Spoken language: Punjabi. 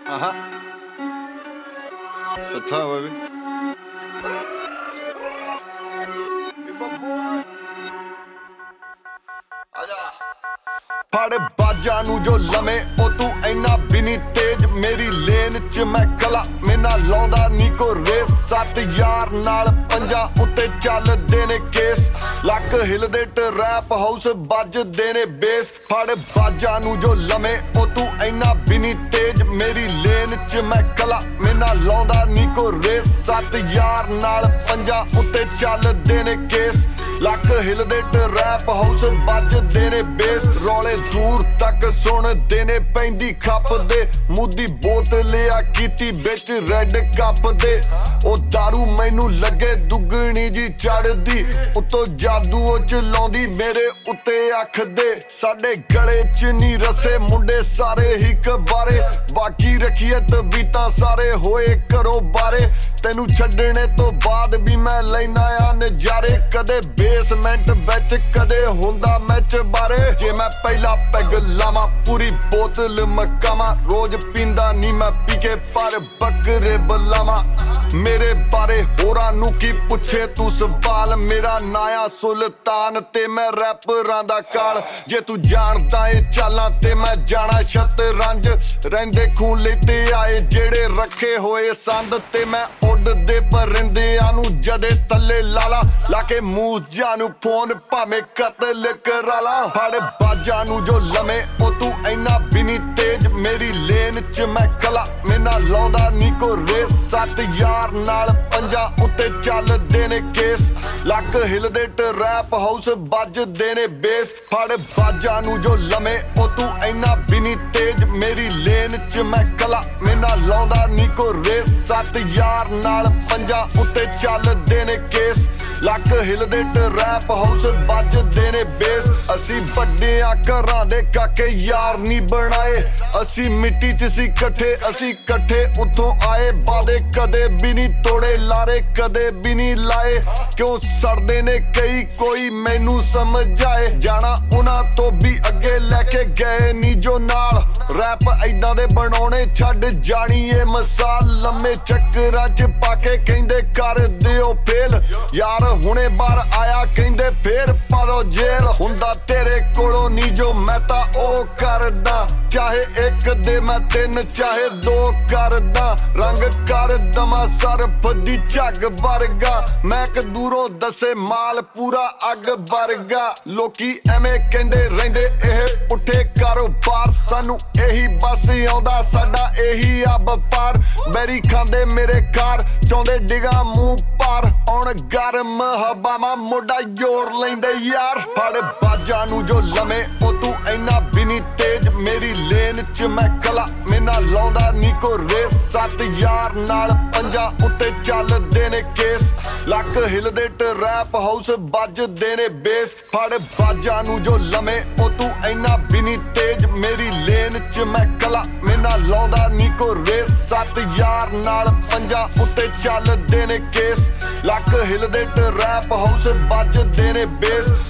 Satha baby. ਫੜ ਬਾਜਾਂ ਨੂੰ ਜੋ ਲਵੇਂ ਉਹ ਤੂੰ ਇੰਨਾ ਵੀ ਨੀ ਤੇਜ਼ ਮੇਰੀ ਲੇਨ ਚ ਮੈਂ ਕਲਾ ਮੈਨਾ ਲਾਉਂਦਾ ਨੀ ਕੋ ਰੇਸ 7 ਯਾਰ ਨਾਲ ਪੰਜਾਂ ਉੱਤੇ ਚੱਲਦੇ ਨੇ ਕੇਸ ਲੱਕ ਹਿਲਦੇ ਟਰੈਪ ਹਾਊਸ ਵੱਜਦੇ ਨੇ ਬੇਸ ਫੜ ਬਾਜਾਂ ਨੂੰ ਜੋ ਲਵੇਂ ਉਹ ਤੂੰ ਇੰਨਾ ਵੀ ਨੀ ਤੇਜ਼ ਮੇਰੀ ਲੇਨ ਚ ਮੈਂ ਕਲਾ ਮੈਨਾ ਲਾਉਂਦਾ ਨੀ ਕੋ ਰੇਸ 7 ਯਾਰ ਨਾਲ ਪੰਜਾਂ ਉੱਤੇ ਚੱਲਦੇ ਨੇ ਕੇਸ ਲੱਕ ਹਿਲਦੇ ਟਰੈਪ ਹਾਊਸ ਵੱਜਦੇ ਨੇ ਬੇਸ ਰੌਲੇ ਦੂਰ ਤੱਕ ਸੁਣਦੇ ਨੇ ਪੈਂਦੀ ਖੱਪ ਦੇ ਮੂੰਹ ਦੀ ਬੋਤਲ ਆ ਕੀਤੀ ਵਿੱਚ ਰੈੱਡ ਕੱਪ ਦੇ ਉਹ ਦਾਰੂ ਮੈਨੂੰ ਲੱਗੇ ਦੁੱਗਣੀ ਜੀ ਚੜਦੀ ਉੱਤੋਂ ਜਾਦੂ ਉਹ ਚਲਾਉਂਦੀ ਮੇਰੇ ਉੱਤੇ ਅੱਖ ਦੇ ਸਾਡੇ ਗਲੇ ਚ ਨੀ ਰਸੇ ਮੁੰਡੇ ਸਾਰੇ ਹੀ ਕਬਾਰੇ ਬਾਕੀ ਰੱਖੀਏ ਤਬੀਤਾਂ ਸਾਰੇ ਹੋਏ ਕਰੋ ਬਾਰੇ ਤੈਨੂੰ ਛੱਡਣੇ ਤੋਂ ਬਾਅਦ ਵੀ ਮੈਂ ਲੈਣਾ ਆ ਨਜ਼ਾਰੇ ਕਦੇ ਬੇਸਮੈਂਟ ਵਿੱਚ ਕਦੇ ਹੁੰਦਾ ਮੈਚ ਬਾਰੇ ਜੇ ਮੈਂ ਪਹਿਲਾ ਪੈਗ ਲਾਵਾਂ ਪੂਰੀ ਬੋਤਲ ਮਕਾਵਾਂ ਰੋਜ਼ ਪੀਂਦਾ ਨੀ ਮੈਂ ਪੀ ਕੇ ਪਰ ਬੱਕਰੇ ਬੁਲਾਵਾਂ ਮੇਰੇ ਬਾਰੇ ਹੋਰਾਂ ਨੂੰ ਕੀ ਪੁੱਛੇ ਤੂੰ ਸਵਾਲ ਮੇਰਾ ਨਾਂ ਆ ਸੁਲਤਾਨ ਤੇ ਮੈਂ ਰੈਪਰਾਂ ਦਾ ਕਾਲ ਜੇ ਤੂੰ ਜਾਣਦਾ ਏ ਚਾਲਾਂ ਤੇ ਮੈਂ ਜਾਣਾ ਸ਼ਤਰੰਜ ਰਹਿੰਦੇ ਖੂਨ ਲੈਤੇ ਆਏ ਜਿਹੜੇ ਰੱਖੇ ਹੋਏ ਸੰਦ ਤੇ ਮੈਂ ਉੱਡਦੇ ਪਰਿੰਦਿਆਂ ਨੂੰ ਜਦੇ ਥੱਲੇ ਲਾਲਾ ਲਾ ਕੇ ਮੂੰਹ ਨੂੰ ਫੋਨ ਭਾਵੇਂ ਕਤਲ ਕਰਾ ਲਾ ਫੜ ਬਾਜਾਂ ਨੂੰ ਜੋ ਲਵੇਂ ਉਹ ਤੂੰ ਇੰਨਾ ਵੀ ਨੀ ਤੇਜ਼ ਮੇਰੀ ਲੇਨ ਚ ਮੈਂ ਕਲਾ ਮੈਨਾ ਲਾਉਂਦਾ ਨੀ ਕੋ ਰੇਸ 7 ਯਾਰ ਨਾਲ ਪੰਜਾਂ ਉੱਤੇ ਚੱਲਦੇ ਨੇ ਕੇਸ ਲੱਕ ਹਿਲਦੇ ਟਰੈਪ ਹਾਊਸ ਵੱਜਦੇ ਨੇ ਬੇਸ ਫੜ ਬਾਜਾਂ ਨੂੰ ਜੋ ਲਵੇਂ ਉਹ ਤੂੰ ਇੰਨਾ ਵੀ ਨੀ ਤੇਜ਼ ਮੇਰੀ ਲੇਨ ਚ ਮੈਂ ਕਲਾ ਮੈਨਾ ਲਾਉਂਦਾ ਨੀ ਕੋ ਰੇਸ 7 ਯਾਰ ਨਾਲ ਪੰਜਾਂ ਉੱਤੇ ਚੱਲਦੇ ਨੇ ਕੇਸ ਲੱਕ ਹਿਲਦੇ ਟਰੈਪ ਹਾਊਸ ਵੱਜਦੇ ਨੇ ਬੇਸ ਅਸੀਂ ਵੱਡਿਆਂ ਘਰਾਂ ਦੇ ਕਾਕੇ ਯਾਰ ਨੀ ਬਣਾਏ ਅਸੀਂ ਮਿੱਟੀ ਚ ਸੀ ਇਕੱਠੇ ਅਸੀਂ ਇਕੱਠੇ ਉੱਥੋਂ ਆਏ ਵਾਦੇ ਕਦੇ ਵੀ ਨੀ ਤੋੜੇ ਲਾਰੇ ਕਦੇ ਵੀ ਨੀ ਲਾਏ ਕਿਉਂ ਸੜਦੇ ਨੇ ਕਈ ਕੋਈ ਮੈਨੂੰ ਸਮਝਾਏ ਜਾਣਾ ਉਹਨਾਂ ਤੋਂ ਵੀ ਅੱਗੇ ਲੈ ਕੇ ਗਏ ਨੀ ਜੋ ਨਾਲ ਰੈਪ ਏਦਾਂ ਦੇ ਬਣਾਉਣੇ ਛੱਡ ਜਾਣੀ ਏ ਮਿਸਾਲ ਲੰਮੇ ਚੱਕਰਾਂ ਚ ਪਾ ਕੇ ਕਹਿੰਦੇ ਕਰ ਦਿਓ ਫੇਲ ਯਾਰ ਹੁਣੇ ਬਾਹਰ ਆਇਆ ਕਹਿੰਦੇ ਫੇਰ ਪਾ ਦੋ ਜੇਲ ਹੁੰਦਾ ਤੇਰੇ ਕੋਲੋਂ ਨੀ ਜੋ ਮੈਂ ਤਾਂ ਉਹ ਕਰਦਾ ਚਾਹੇ ਇੱਕ ਦੇ ਮੈਂ 3 ਚਾਹੇ 2 ਕਰਦਾ ਰੰਗ ਕਰ ਦਮਾ ਸਰਫ ਦੀ ਝੱਗ ਵਰਗਾ ਮੈਂ ਕਿ ਦੂਰੋਂ ਦੱਸੇ ਮਾਲ ਪੂਰਾ ਅੱਗ ਵਰਗਾ ਲੋਕੀ ਐਵੇਂ ਕਹਿੰਦੇ ਰਹਿੰਦੇ ਇਹ ਪੁੱਠੇ ਕਾਰੋਬਾਰ ਸਾਨੂੰ ਇਹੀ ਬਸ ਆਉਂਦਾ ਸਾਡਾ ਇਹੀ ਆ ਵਪਾਰ ਬੈਰੀ ਖਾਂਦੇ ਮੇਰੇ ਕਾਰ ਚਾਹੁੰਦੇ ਡਿਗਾ ਮੂੰਹ ਪਾਰ ਆਉਣ ਗਰਮ ਹਵਾਵਾਂ ਮੋਢਾ ਜੋੜ ਲੈਂਦੇ ਯਾਰ ਫੜ ਬਾਜਾਂ ਨੂੰ ਜੋ ਲਵੇਂ ਉਹ ਤੂੰ ਇੰਨਾ ਵੀ ਨੀ ਤੇਜ਼ ਮੇਰੀ ਲੇਨ ਚ ਮੈਂ ਕਲਾ ਮੈਨਾ ਲਾਉਂਦਾ ਨੀ ਕੋ ਰੇਸ 7 ਯਾਰ ਨਾਲ ਪੰਜਾਂ ਉੱਤੇ ਚੱਲਦੇ ਨੇ ਕੇਸ ਲੱਕ ਹਿਲਦੇ ਟਰੈਪ ਹਾਊਸ ਵੱਜਦੇ ਨੇ ਬੇਸ ਫੜ ਬਾਜਾਂ ਨੂੰ ਜੋ ਲਵੇਂ ਉਹ ਤੂੰ ਇੰਨਾ ਵੀ ਨੀ ਤੇਜ਼ ਮੇਰੀ ਲੇਨ ਚ ਮੈਂ ਕਲਾ ਮੈਨਾ ਲਾਉਂਦਾ ਨੀ ਕੋ ਰੇਸ 7 ਯਾਰ ਨਾਲ ਪੰਜਾਂ ਉੱਤੇ ਚੱਲਦੇ ਨੇ ਕੇਸ ਲੱਕ ਹਿਲਦੇ ਟਰੈਪ ਹਾਊਸ ਵੱਜਦੇ ਨੇ ਬੇਸ